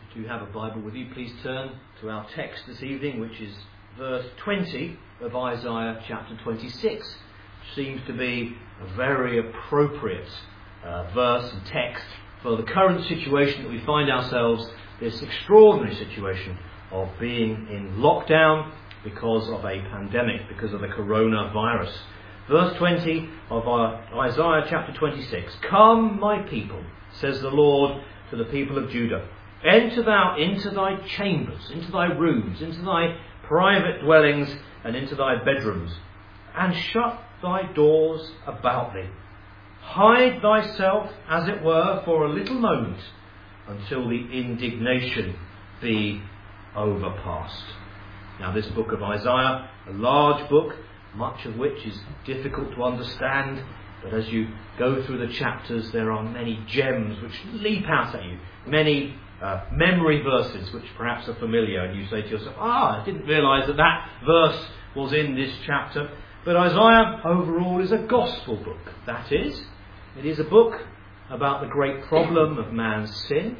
Do you have a Bible with you? Please turn to our text this evening, which is verse 20 of Isaiah chapter 26. Which seems to be a very appropriate verse and text for the current situation that we find ourselves, this extraordinary situation of being in lockdown because of a pandemic, because of the coronavirus. Verse 20 of Isaiah chapter 26. Come, my people, says the Lord to the people of Judah. Enter thou into thy chambers, into thy rooms, into thy private dwellings, and into thy bedrooms, and shut thy doors about thee. Hide thyself, as it were, for a little moment, until the indignation be overpast. Now, this book of Isaiah, a large book, much of which is difficult to understand, but as you go through the chapters, there are many gems which leap out at you, many memory verses which perhaps are familiar, and you say to yourself, I didn't realise that verse was in this chapter. But Isaiah overall is a gospel book. That is, it is a book about the great problem of man's sin,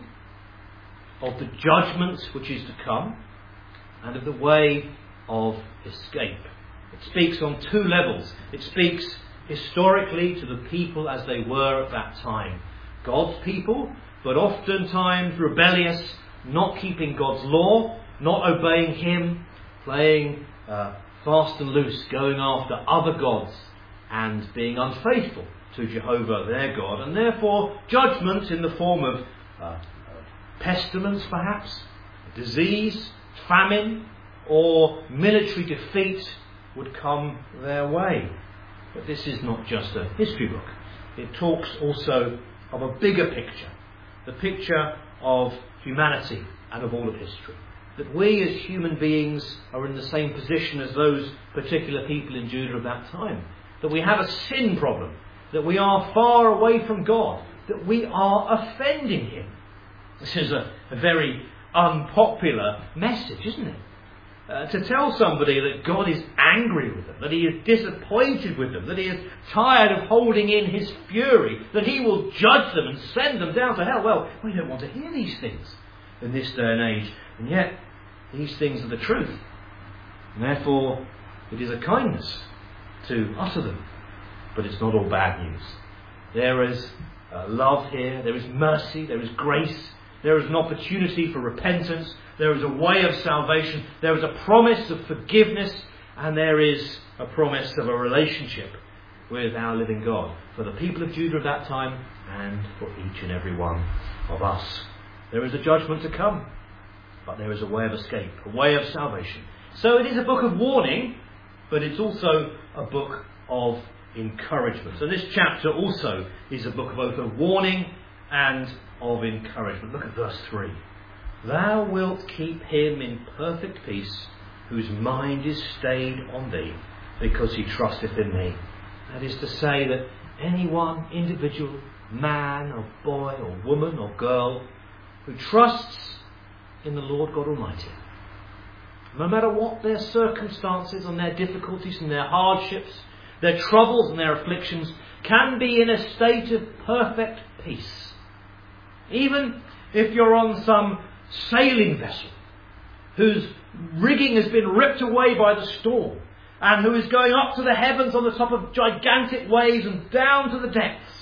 of the judgment which is to come, and of the way of escape. It speaks on two levels. It speaks historically to the people as they were at that time. God's people, but oftentimes rebellious, not keeping God's law, not obeying Him, playing fast and loose, going after other gods and being unfaithful to Jehovah their God, and therefore judgment in the form of pestilence perhaps, disease, famine, or military defeat would come their way. But this is not just a history book. It talks also of a bigger picture, the picture of humanity and of all of history. That we as human beings are in the same position as those particular people in Judah of that time. That we have a sin problem. That we are far away from God. That we are offending Him. This is a very unpopular message, isn't it? To tell somebody that God is angry with them, that He is disappointed with them, that He is tired of holding in His fury, that He will judge them and send them down to hell. Well, we don't want to hear these things in this day and age. And yet, these things are the truth. And therefore, it is a kindness to utter them. But it's not all bad news. There is love here, there is mercy, there is grace, there is an opportunity for repentance, there is a way of salvation, there is a promise of forgiveness, and there is a promise of a relationship with our living God for the people of Judah at that time and for each and every one of us. There is a judgment to come, but there is a way of escape, a way of salvation. So it is a book of warning, but it's also a book of encouragement. So this chapter also is a book of both a warning and of encouragement. Look at verse 3. Thou wilt keep him in perfect peace, whose mind is stayed on thee, because he trusteth in me. That is to say that any one individual, man or boy or woman or girl, who trusts in the Lord God Almighty, no matter what their circumstances and their difficulties and their hardships, their troubles and their afflictions, can be in a state of perfect peace. Even if you're on some sailing vessel whose rigging has been ripped away by the storm and who is going up to the heavens on the top of gigantic waves and down to the depths,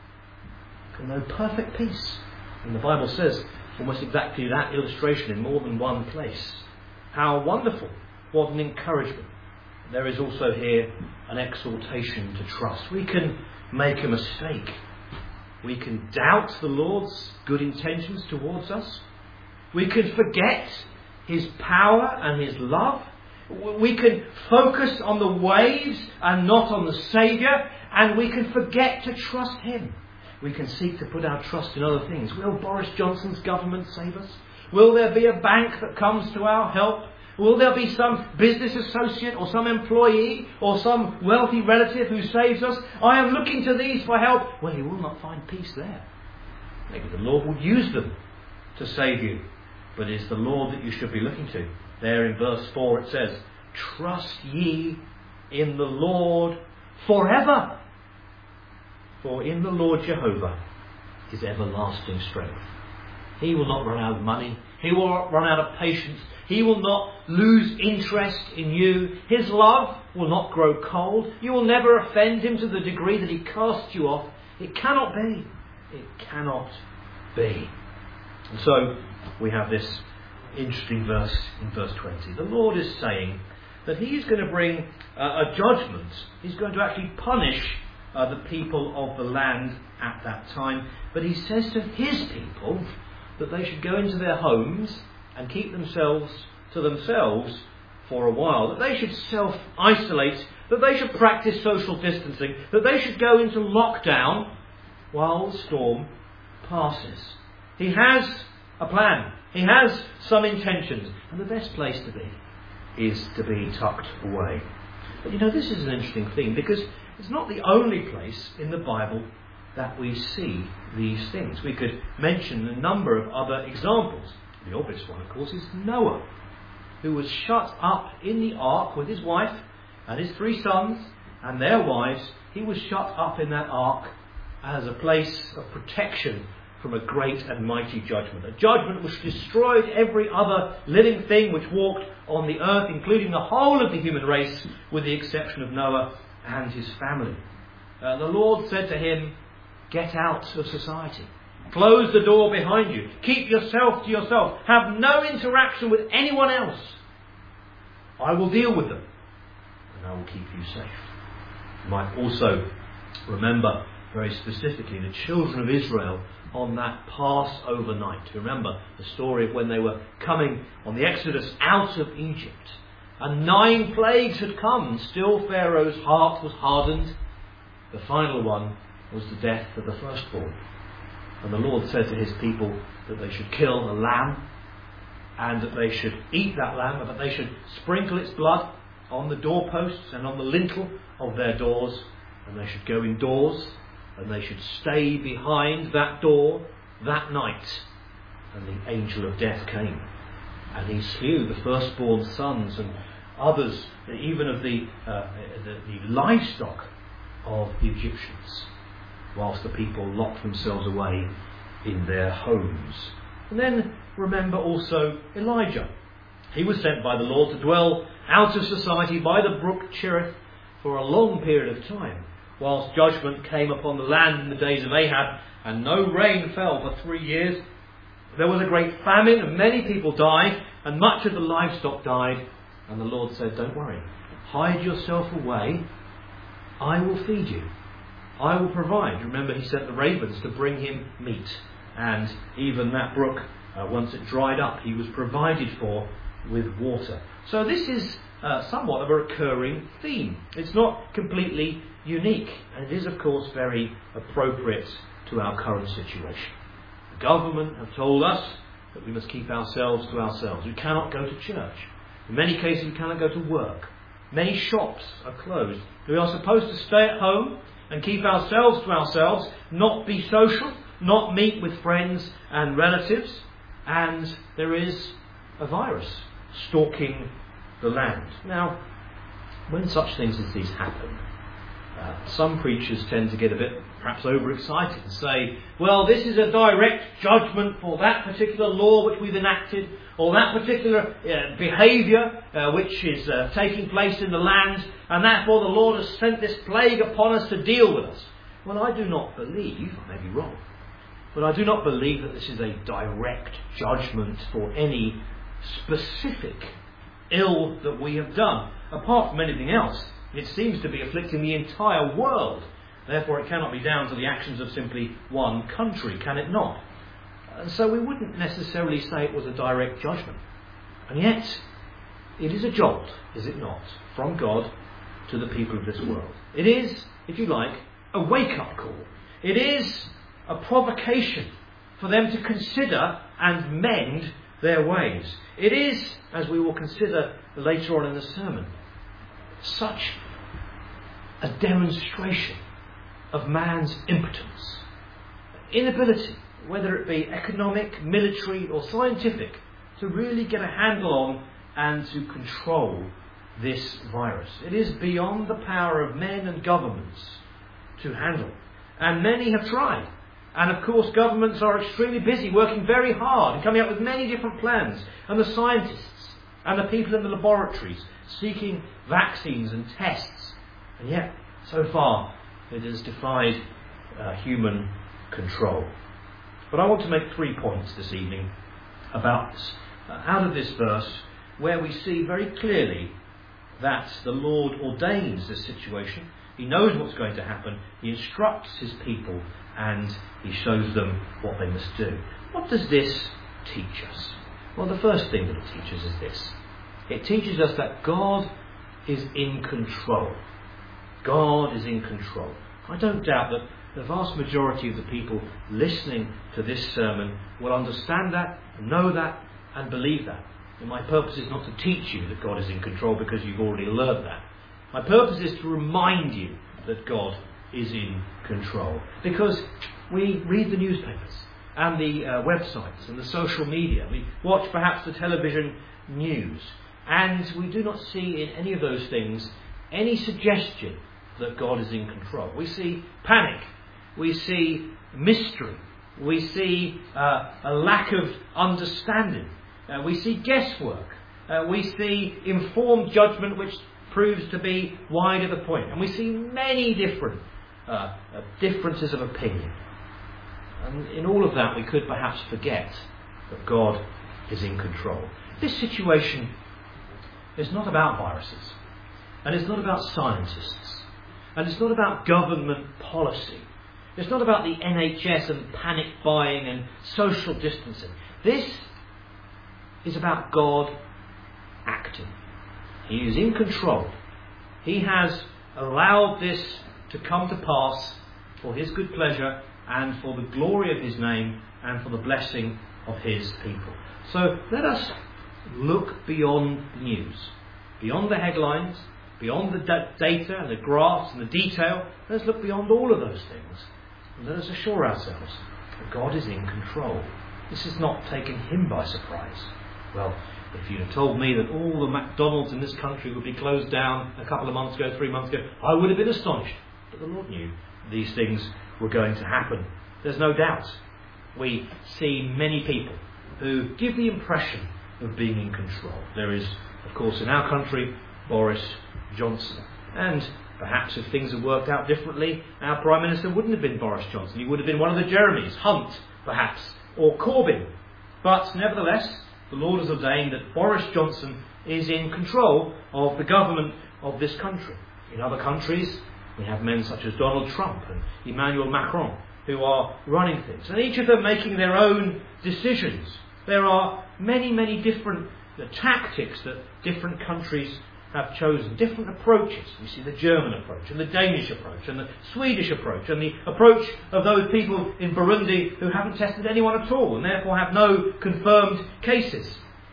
you can know perfect peace. And the Bible says almost exactly that illustration in more than one place. How wonderful. What an encouragement. There is also here an exhortation to trust. We can make a mistake. We can doubt the Lord's good intentions towards us. We can forget His power and His love. We can focus on the waves and not on the Saviour. And we can forget to trust Him. We can seek to put our trust in other things. Will Boris Johnson's government save us? Will there be a bank that comes to our help? Will there be some business associate or some employee or some wealthy relative who saves us? I am looking to these for help. Well, you will not find peace there. Maybe the Lord will use them to save you. But it is the Lord that you should be looking to. There in verse 4 it says, trust ye in the Lord forever. For in the Lord Jehovah is everlasting strength. He will not run out of money. He will not run out of patience. He will not lose interest in you. His love will not grow cold. You will never offend him to the degree that he casts you off. It cannot be. It cannot be. And so we have this interesting verse in verse 20. The Lord is saying that he is going to bring a judgment. He's going to actually punish the people of the land at that time. But he says to his people that they should go into their homes and keep themselves to themselves for a while. That they should self-isolate. That they should practice social distancing. That they should go into lockdown while the storm passes. He has a plan. He has some intentions. And the best place to be is to be tucked away. But this is an interesting thing, because it's not the only place in the Bible that we see these things. We could mention a number of other examples. The obvious one, of course, is Noah, who was shut up in the ark with his wife and his 3 sons and their wives. He was shut up in that ark as a place of protection from a great and mighty judgment. A judgment which destroyed every other living thing which walked on the earth, including the whole of the human race, with the exception of Noah and his family. The Lord said to him, "Get out of society. Close the door behind you. Keep yourself to yourself. Have no interaction with anyone else. I will deal with them, and I will keep you safe." You might also remember very specifically the children of Israel on that Passover night. Remember the story of when they were coming on the Exodus out of Egypt. And 9 plagues had come. Still Pharaoh's heart was hardened. The final one was the death of the firstborn. And the Lord said to his people that they should kill a lamb, and that they should eat that lamb, and that they should sprinkle its blood on the doorposts and on the lintel of their doors, and they should go indoors, and they should stay behind that door that night. And the angel of death came, and he slew the firstborn sons and others, even of the livestock of the Egyptians, whilst the people locked themselves away in their homes. And then remember also Elijah. He was sent by the Lord to dwell out of society by the brook Cherith for a long period of time, whilst judgment came upon the land in the days of Ahab, and no rain fell for 3 years. There was a great famine, and many people died, and much of the livestock died. And the Lord said, "Don't worry, hide yourself away. I will feed you. I will provide." Remember, he sent the ravens to bring him meat, and even that brook, once it dried up, he was provided for with water. So this is somewhat of a recurring theme. It's not completely unique, and it is, of course, very appropriate to our current situation. The government have told us that we must keep ourselves to ourselves. We cannot go to church. In many cases, we cannot go to work. Many shops are closed. We are supposed to stay at home and keep ourselves to ourselves, not be social, not meet with friends and relatives. And there is a virus stalking the land. Now, when such things as these happen, some preachers tend to get a bit perhaps overexcited and say, well, this is a direct judgment for that particular law which we've enacted, or that particular behaviour which is taking place in the land, and therefore the Lord has sent this plague upon us to deal with us. Well, I do not believe, I may be wrong, but I do not believe that this is a direct judgment for any specific ill that we have done. Apart from anything else, it seems to be afflicting the entire world. Therefore, it cannot be down to the actions of simply one country, can it not? And so we wouldn't necessarily say it was a direct judgment. And yet, it is a jolt, is it not, from God to the people of this world. It is, if you like, a wake-up call. It is a provocation for them to consider and mend their ways. It is, as we will consider later on in the sermon, such a demonstration of man's impotence, inability, whether it be economic, military or scientific, to really get a handle on and to control this virus. It is beyond the power of men and governments to handle. And many have tried. And of course governments are extremely busy, working very hard and coming up with many different plans. And the scientists and the people in the laboratories seeking vaccines and tests. And yet, so far, it has defied human control. But I want to make 3 points this evening about this. Out of this verse, where we see very clearly that the Lord ordains this situation. He knows what's going to happen. He instructs his people and he shows them what they must do. What does this teach us? Well, the first thing that it teaches is this. It teaches us that God is in control. God is in control. I don't doubt that the vast majority of the people listening to this sermon will understand that, know that, and believe that. And my purpose is not to teach you that God is in control because you've already learned that. My purpose is to remind you that God is in control. Because we read the newspapers and the websites and the social media. We watch perhaps the television news. And we do not see in any of those things any suggestion that God is in control. We see panic. We see mystery. We see a lack of understanding. We see guesswork. We see informed judgment which proves to be wide of the point. And we see many different differences of opinion. And in all of that we could perhaps forget that God is in control. This situation is not about viruses. And it's not about scientists. And it's not about government policy. It's not about the NHS and panic buying and social distancing. This is about God acting. He is in control. He has allowed this to come to pass for his good pleasure and for the glory of his name and for the blessing of his people. So let us look beyond the news, beyond the headlines, beyond the data and the graphs and the detail. Let's look beyond all of those things. And let us assure ourselves that God is in control. This is not taking him by surprise. Well, if you'd have told me that all the McDonald's in this country would be closed down a couple of months ago, 3 months ago, I would have been astonished. But the Lord knew these things were going to happen. There's no doubt. We see many people who give the impression of being in control. There is, of course, in our country, Boris Johnson. And perhaps if things had worked out differently, our Prime Minister wouldn't have been Boris Johnson. He would have been one of the Jeremys, Hunt, perhaps, or Corbyn. But nevertheless, the Lord has ordained that Boris Johnson is in control of the government of this country. In other countries, we have men such as Donald Trump and Emmanuel Macron who are running things. And each of them making their own decisions. There are many, many different tactics that different countries have chosen, different approaches. We see the German approach and the Danish approach and the Swedish approach and the approach of those people in Burundi who haven't tested anyone at all and therefore have no confirmed cases.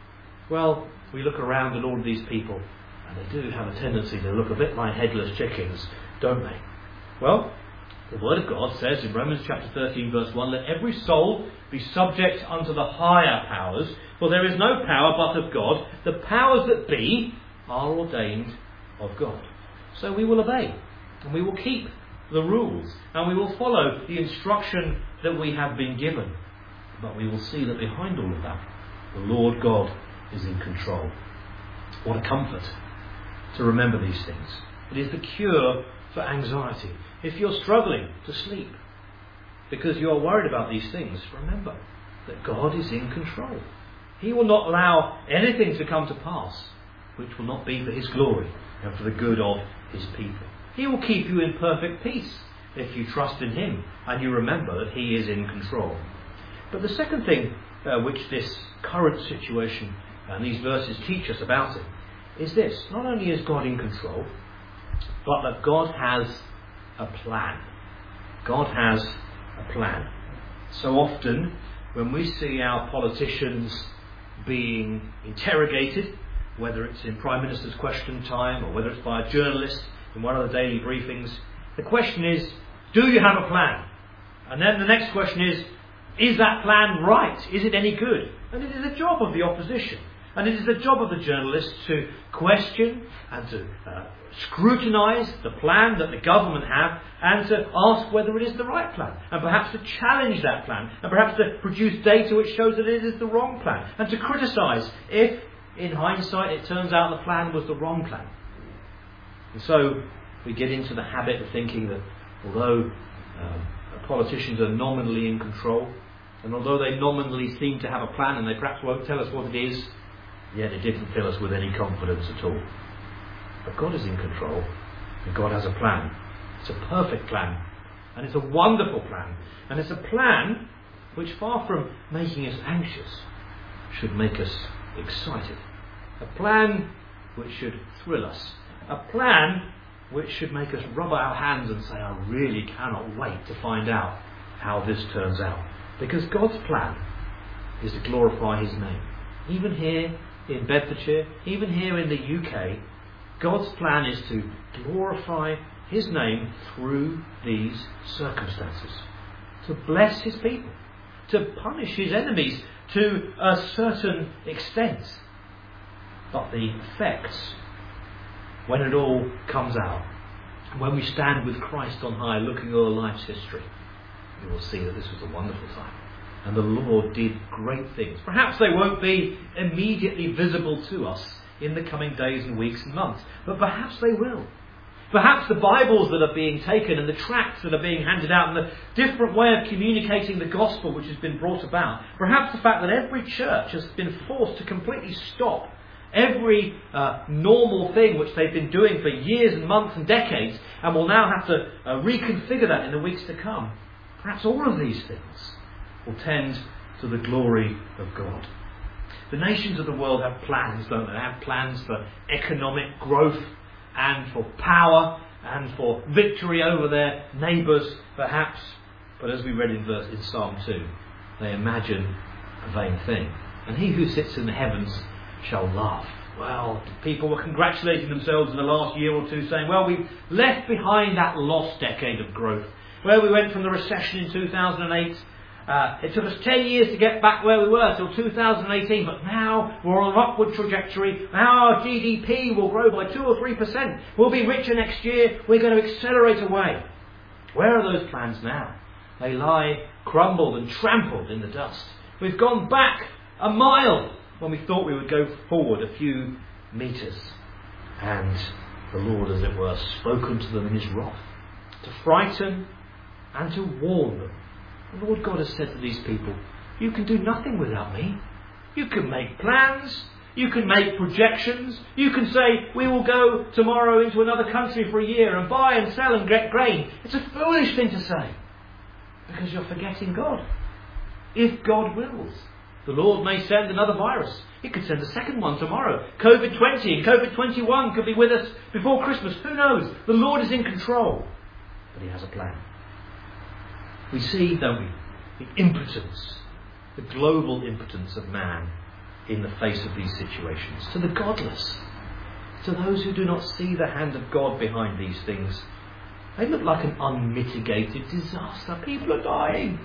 Well, we look around at all of these people and they do have a tendency to look a bit like headless chickens, don't they? Well, the Word of God says in Romans chapter 13 verse 1, let every soul be subject unto the higher powers, for there is no power but of God. The powers that be are ordained of God. So we will obey and we will keep the rules and we will follow the instruction that we have been given. But we will see that behind all of that, the Lord God is in control. What a comfort to remember these things. It is the cure for anxiety. If you're struggling to sleep because you are worried about these things, remember that God is in control. He will not allow anything to come to pass which will not be for his glory and for the good of his people. He will keep you in perfect peace if you trust in him and you remember that he is in control. But the second thing which this current situation and these verses teach us about it is this. Not only is God in control, but that God has a plan. God has a plan. So often when we see our politicians being interrogated, whether it's in Prime Minister's question time or whether it's by a journalist in one of the daily briefings, the question is, do you have a plan? And then the next question is that plan right? Is it any good? And it is the job of the opposition And it is the job of the journalist to question and to scrutinise the plan that the government have and to ask whether it is the right plan. And perhaps to challenge that plan. And perhaps to produce data which shows that it is the wrong plan. And to criticise if, in hindsight, it turns out the plan was the wrong plan. And so we get into the habit of thinking that although politicians are nominally in control, and although they nominally seem to have a plan and they perhaps won't tell us what it is, yet it didn't fill us with any confidence at all. But God is in control, and God has a plan. It's a perfect plan, and it's a wonderful plan, and it's a plan which, far from making us anxious, should make us excited. A plan which should thrill us. A plan which should make us rub our hands and say, I really cannot wait to find out how this turns out. Because God's plan is to glorify His name. Even here in Bedfordshire, even here in the UK, God's plan is to glorify His name through these circumstances. To bless His people. To punish His enemies to a certain extent. But the effects, when it all comes out, when we stand with Christ on high looking over life's history, you will see that this was a wonderful time. And the Lord did great things. Perhaps they won't be immediately visible to us in the coming days and weeks and months, but perhaps they will. Perhaps the Bibles that are being taken and the tracts that are being handed out and the different way of communicating the gospel which has been brought about, perhaps the fact that every church has been forced to completely stop every normal thing which they've been doing for years and months and decades and will now have to reconfigure that in the weeks to come. Perhaps all of these things will tend to the glory of God. The nations of the world have plans, don't they? They have plans for economic growth and for power and for victory over their neighbours, perhaps. But as we read in Psalm 2, they imagine a vain thing. And he who sits in the heavens shall laugh. Well, people were congratulating themselves in the last year or two, saying, well, we've left behind that lost decade of growth. Where we went from the recession in 2008, it took us 10 years to get back where we were, till 2018, but now we're on an upward trajectory. Now our GDP will grow by 2 or 3%. We'll be richer next year. We're going to accelerate away. Where are those plans now? They lie crumbled and trampled in the dust. We've gone back a mile when we thought we would go forward a few metres. And the Lord, as it were, spoken to them in His wrath, to frighten and to warn them. The Lord God has said to these people, you can do nothing without me. You can make plans. You can make projections. You can say, we will go tomorrow into another country for a year and buy and sell and get grain. It's a foolish thing to say, because you're forgetting God. If God wills, the Lord may send another virus. He could send a second one tomorrow. COVID-20 and COVID-21 could be with us before Christmas. Who knows? The Lord is in control. But He has a plan. We see, don't we, the impotence, the global impotence of man in the face of these situations. To the godless, to those who do not see the hand of God behind these things, they look like an unmitigated disaster. People are dying.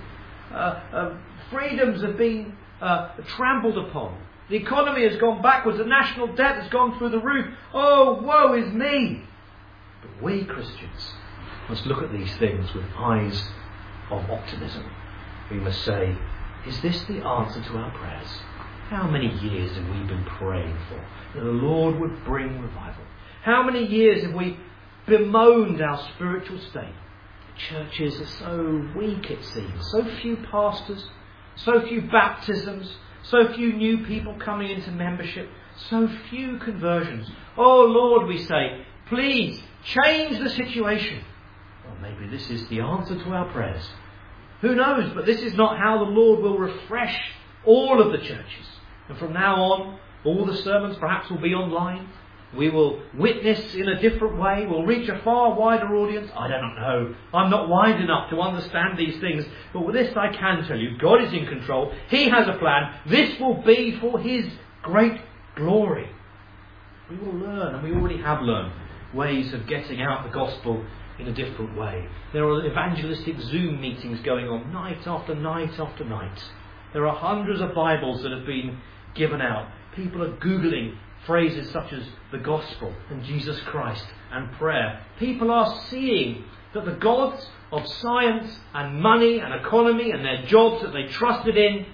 Freedoms have been trampled upon. The economy has gone backwards. The national debt has gone through the roof. Oh, woe is me. But we Christians must look at these things with eyes of optimism. We must say, is this the answer to our prayers? How many years have we been praying for that the Lord would bring revival? How many years have we bemoaned our spiritual state? Churches are so weak, it seems. So few pastors, so few baptisms, so few new people coming into membership, so few conversions. Oh Lord, we say, please change the situation. Well, maybe this is the answer to our prayers. Who knows? But this is not how the Lord will refresh all of the churches. And from now on, all the sermons perhaps will be online. We will witness in a different way. We'll reach a far wider audience. I don't know. I'm not wide enough to understand these things. But with this I can tell you, God is in control. He has a plan. This will be for His great glory. We will learn, and we already have learned, ways of getting out the gospel in a different way. There are evangelistic Zoom meetings going on night after night after night. There are hundreds of Bibles that have been given out. People are Googling phrases such as the gospel and Jesus Christ and prayer. People are seeing that the gods of science and money and economy and their jobs that they trusted in,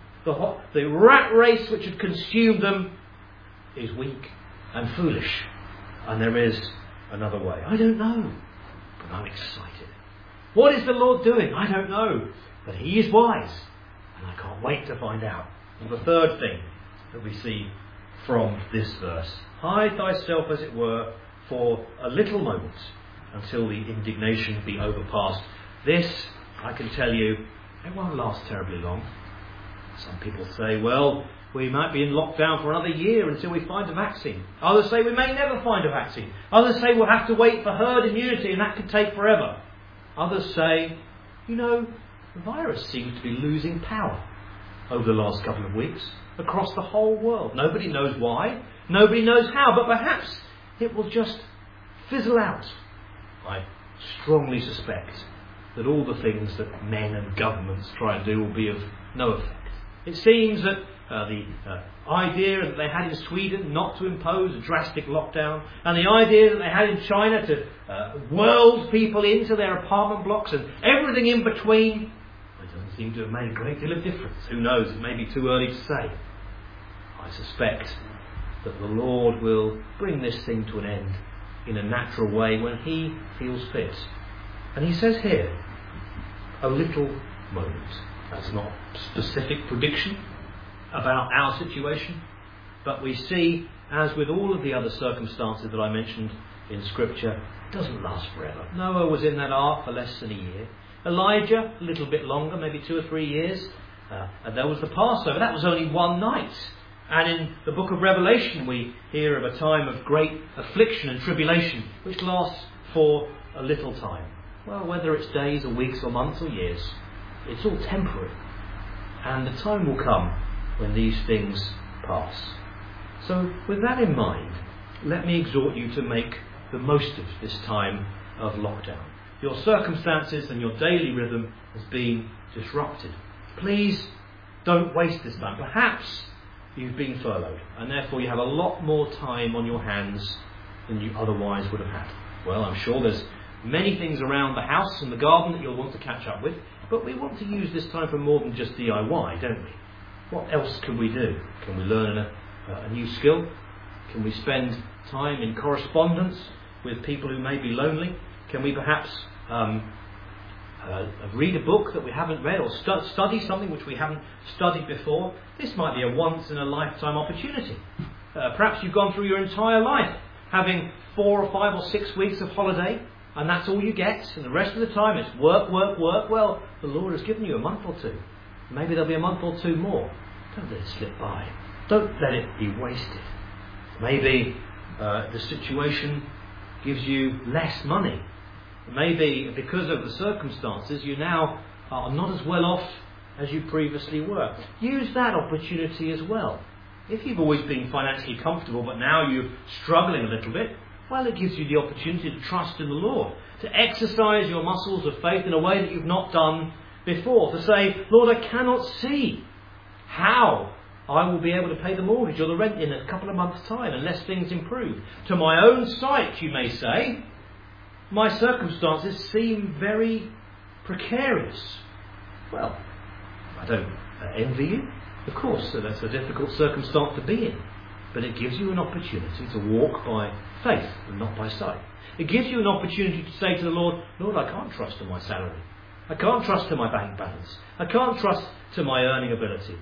the rat race which had consumed them, is weak and foolish. And there is another way. I don't know, but I'm excited. What is the Lord doing? I don't know, but He is wise, and I can't wait to find out. And the third thing that we see from this verse: hide thyself, as it were, for a little moment, until the indignation be overpast. This, I can tell you, it won't last terribly long. Some people say, well, we might be in lockdown for another year until we find a vaccine. Others say we may never find a vaccine. Others say we'll have to wait for herd immunity and that could take forever. Others say, the virus seems to be losing power over the last couple of weeks across the whole world. Nobody knows why. Nobody knows how. But perhaps it will just fizzle out. I strongly suspect that all the things that men and governments try and do will be of no effect. It seems that the idea that they had in Sweden not to impose a drastic lockdown, and the idea that they had in China to world people into their apartment blocks and everything in between, it doesn't seem to have made a great deal of difference. Who knows? It may be too early to say. I suspect that the Lord will bring this thing to an end in a natural way when He feels fit. And He says here, a little moment. That's not a specific prediction about our situation, but we see, as with all of the other circumstances that I mentioned in Scripture, it doesn't last forever. Noah was in that ark for less than a year. Elijah, a little bit longer, maybe 2 or 3 years. And there was the Passover. That was only one night. And in the book of Revelation we hear of a time of great affliction and tribulation, which lasts for a little time. Well, whether it's days or weeks or months or years, it's all temporary. And the time will come when these things pass. So with that in mind, let me exhort you to make the most of this time of lockdown. Your circumstances and your daily rhythm has been disrupted. Please don't waste this time. Perhaps you've been furloughed and therefore you have a lot more time on your hands than you otherwise would have had. Well, I'm sure there's many things around the house and the garden that you'll want to catch up with, but we want to use this time for more than just DIY, don't we? What else can we do? Can we learn a new skill? Can we spend time in correspondence with people who may be lonely? Can we perhaps read a book that we haven't read, or study something which we haven't studied before? This might be a once-in-a-lifetime opportunity. Perhaps you've gone through your entire life having 4 or 5 or 6 weeks of holiday, and that's all you get, and the rest of the time it's work, work, work. Well, the Lord has given you a month or two. Maybe there'll be a month or two more. Don't let it slip by. Don't let it be wasted. Maybe the situation gives you less money. Maybe because of the circumstances you now are not as well off as you previously were. Use that opportunity as well. If you've always been financially comfortable but now you're struggling a little bit, well, it gives you the opportunity to trust in the Lord, to exercise your muscles of faith in a way that you've not done before, to say, Lord, I cannot see how I will be able to pay the mortgage or the rent in a couple of months' time unless things improve. To my own sight, you may say, my circumstances seem very precarious. Well, I don't envy you. Of course, that's a difficult circumstance to be in. But it gives you an opportunity to walk by faith and not by sight. It gives you an opportunity to say to the Lord, Lord, I can't trust to my salary. I can't trust to my bank balance. I can't trust to my earning ability.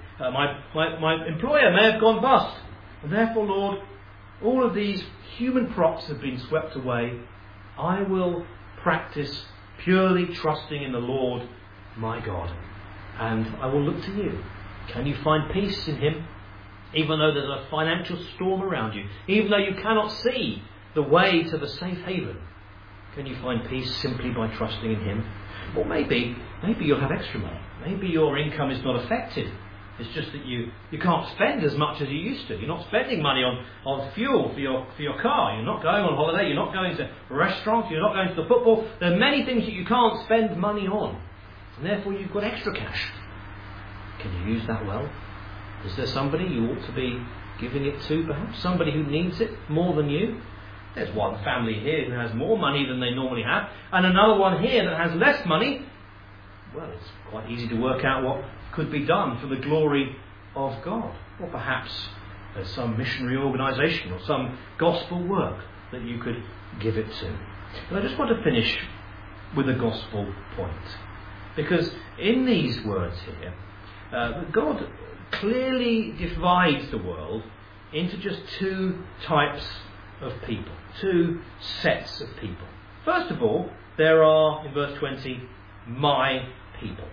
My employer may have gone bust. And therefore, Lord, all of these human props have been swept away. I will practice purely trusting in the Lord, my God. And I will look to you. Can you find peace in Him? Even though there's a financial storm around you, even though you cannot see the way to the safe haven, can you find peace simply by trusting in Him? Or maybe you'll have extra money. Maybe your income is not affected. It's just that you can't spend as much as you used to. You're not spending money on fuel for your car. You're not going on holiday. You're not going to restaurants. You're not going to the football. There are many things that you can't spend money on. And therefore you've got extra cash. Can you use that well? Is there somebody you ought to be giving it to, perhaps? Somebody who needs it more than you? There's one family here who has more money than they normally have, and another one here that has less money. Well, it's quite easy to work out what could be done for the glory of God. Or perhaps there's some missionary organisation or some gospel work that you could give it to. And I just want to finish with a gospel point. Because in these words here, God clearly divides the world into just two types of people, two sets of people. First of all, there are, in verse 20, my people.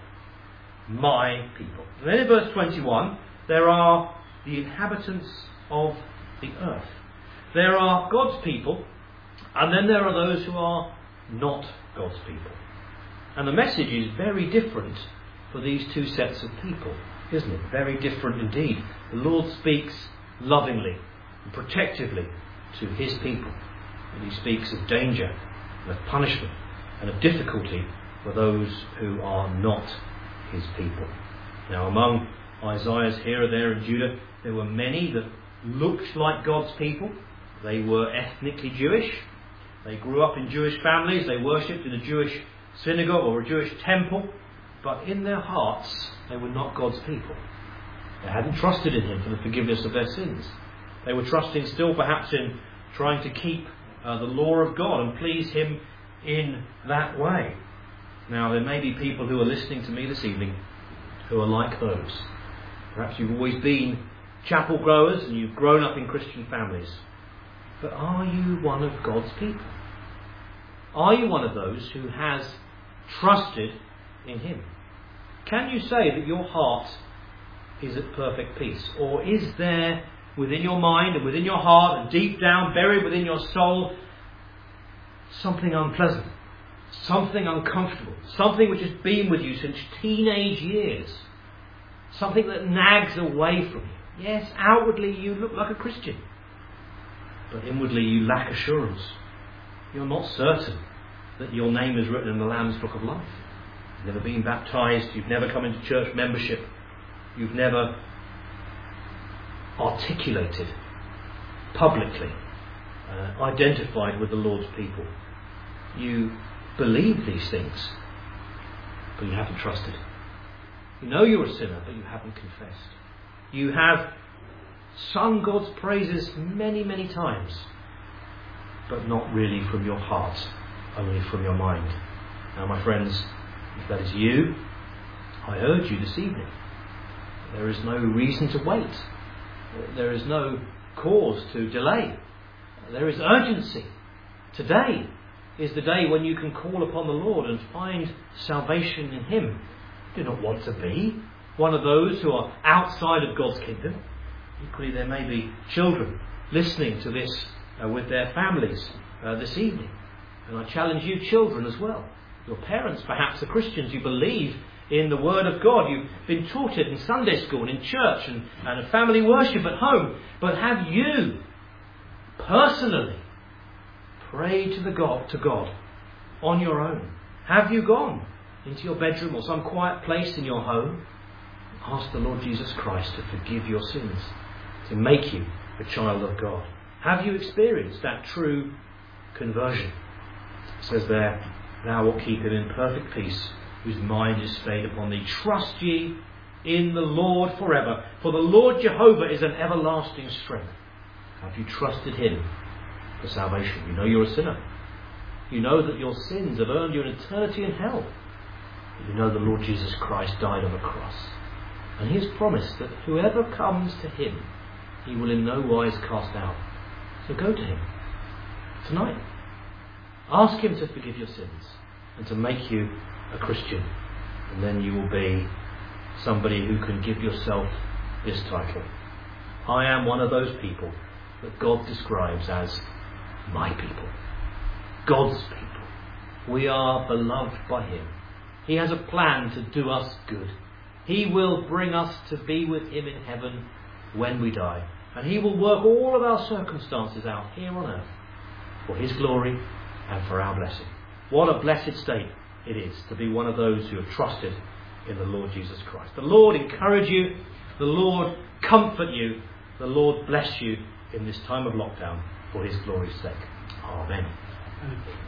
My people. And then in verse 21, there are the inhabitants of the earth. There are God's people, and then there are those who are not God's people. And the message is very different for these two sets of people, isn't it? Very different indeed. The Lord speaks lovingly and protectively to his people. And he speaks of danger and of punishment and of difficulty for those who are not his people. Now, among Isaiah's here or there in Judah, there were many that looked like God's people. They were ethnically Jewish. They grew up in Jewish families. They worshipped in a Jewish synagogue or a Jewish temple. But in their hearts, they were not God's people. They hadn't trusted in him for the forgiveness of their sins. They were trusting still perhaps in trying to keep the law of God and please him in that way. Now, there may be people who are listening to me this evening who are like those. Perhaps you've always been chapel growers and you've grown up in Christian families. But are you one of God's people? Are you one of those who has trusted in him? Can you say that your heart is at perfect peace? Or is there within your mind and within your heart and deep down, buried within your soul, something unpleasant, something uncomfortable, something which has been with you since teenage years, something that nags away from you? Yes, outwardly you look like a Christian, but inwardly you lack assurance. You're not certain that your name is written in the Lamb's Book of Life. You've never been baptised, you've never come into church membership, you've never articulated publicly, identified with the Lord's people. You believe these things, but you haven't trusted. You know you're a sinner, but you haven't confessed. You have sung God's praises many, many times, but not really from your heart, only from your mind. Now, my friends, if that is you, I urge you this evening, there is no reason to wait. There is no cause to delay. There is urgency. Today is the day when you can call upon the Lord and find salvation in him. You do not want to be one of those who are outside of God's kingdom. Equally, there may be children listening to this with their families this evening. And I challenge you children as well. Your parents perhaps are Christians. You believe in the Word of God. You've been taught it in Sunday school and in church and at family worship at home. But have you personally prayed to God on your own? Have you gone into your bedroom or some quiet place in your home? Ask the Lord Jesus Christ to forgive your sins, to make you a child of God. Have you experienced that true conversion? It says there, thou wilt keep him in perfect peace, whose mind is stayed upon thee. Trust ye in the Lord forever, for the Lord Jehovah is an everlasting strength. Have you trusted him for salvation? You know you're a sinner. You know that your sins have earned you an eternity in hell. You know the Lord Jesus Christ died on the cross. And he has promised that whoever comes to him, he will in no wise cast out. So go to him tonight. Ask him to forgive your sins and to make you a Christian. And then you will be somebody who can give yourself this title. I am one of those people that God describes as my people. God's people. We are beloved by him. He has a plan to do us good. He will bring us to be with him in heaven when we die. And he will work all of our circumstances out here on earth for his glory and for our blessing. What a blessed state it is to be one of those who have trusted in the Lord Jesus Christ. The Lord encourage you The Lord comfort you. The Lord bless you in this time of lockdown for his glory's sake. Amen.